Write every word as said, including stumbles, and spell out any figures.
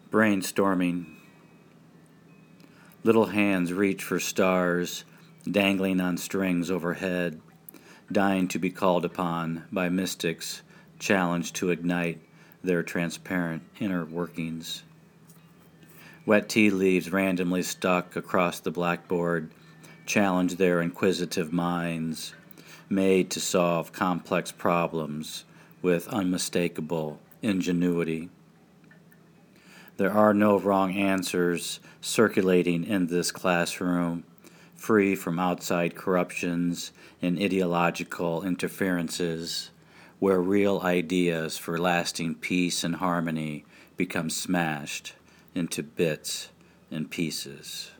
Brainstorming. Little hands reach for stars dangling on strings overhead, dying to be called upon by mystics challenged to ignite their transparent inner workings. Wet tea leaves randomly stuck across the blackboard challenge their inquisitive minds, made to solve complex problems with unmistakable ingenuity. There are no wrong answers circulating in this classroom, free from outside corruptions and ideological interferences, where real ideas for lasting peace and harmony become smashed into bits and pieces.